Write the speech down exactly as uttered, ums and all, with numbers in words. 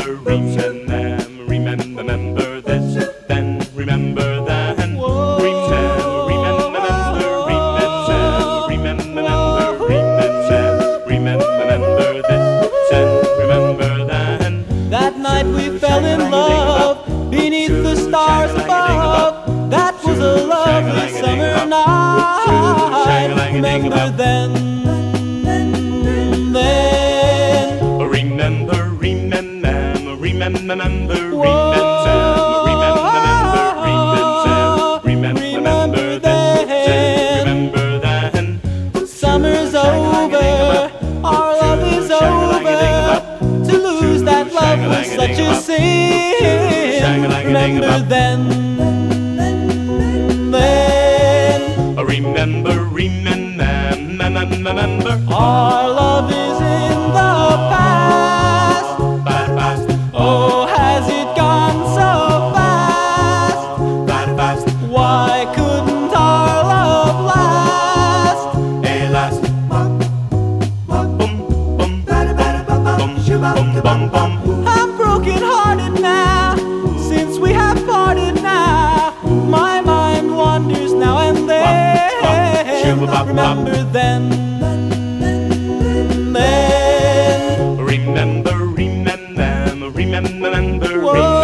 remember, remember, remember this, then remember that. Remember, remember, remember, remember, remember, remember, remember this, then remember that. That night we fell in love beneath the stars above. That was a lovely summer night. Remember then, then. Remember, remember, remember, remember, remember, remember this, remember that. Summer's over, our love is over. To lose that love was such a sin. Remember then, then. Remember, remember, remember. Our love is in the past. Bad fast, Oh, has it gone so fast? bad fast, Why couldn't our love last? eh last. Bum, bum, bum, bum, bum, bum. I'm broken hearted now, since we have parted now. My mind wanders now and then. Remember then, then. Remember, remember, remember, remember. Whoa.